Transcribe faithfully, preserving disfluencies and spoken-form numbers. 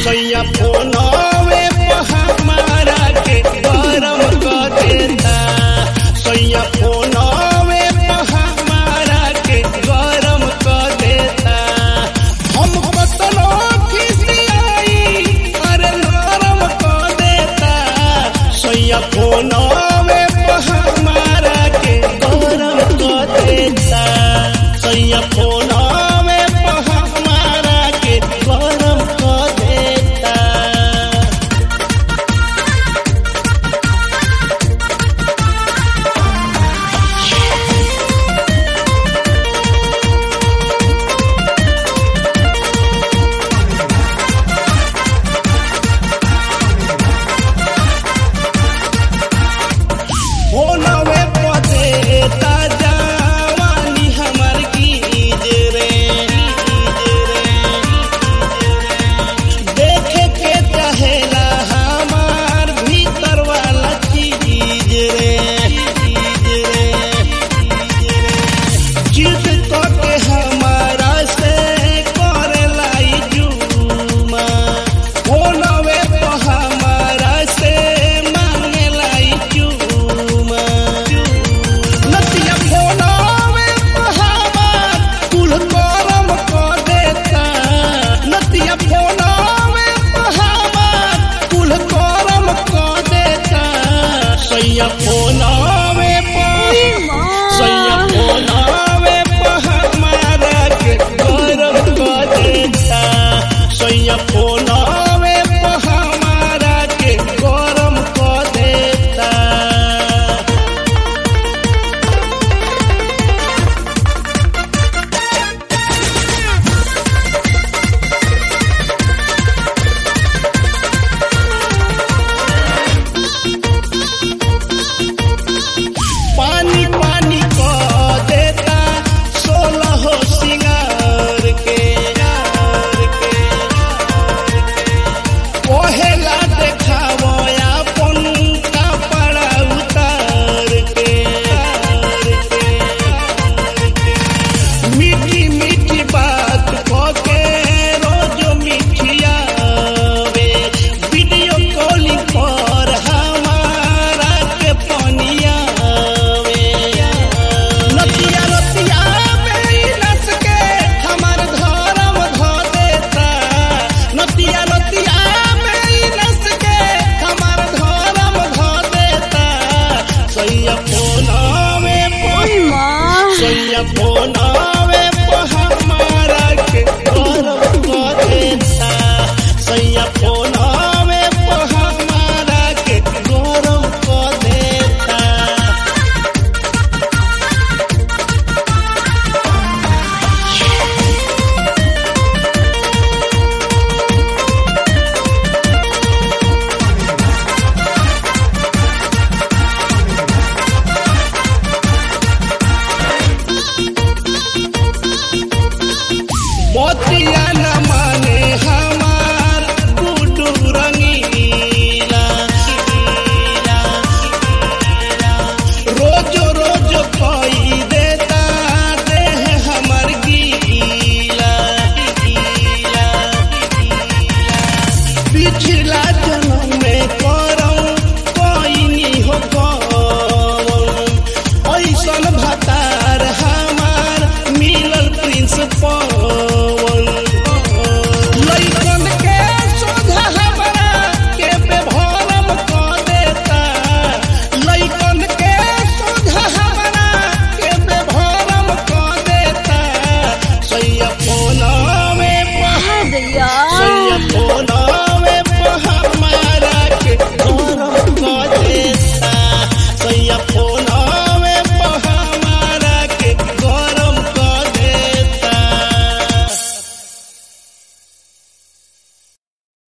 सैया फोनवे हमारा के गरम कर देता सैया फोनवे हमारा के गरम कर देता हम कतनो खिसियाई अरे नरम कर देता सैया फोनवे हमारा के गरम कर देता सैया फोनवे हमारा के गरम कर देता। फोनवे पते जवानी हमर कीज रे देखे के चाहेला हमार भीतर वाला चीज रे जिद के हमारा से करेला जुमा फोनवे हमारा से मांगेला जुमा नतिया फोनवे हमार कुल गरम कर देता नतिया फोनवे हमार कुल गरम कर देता सैया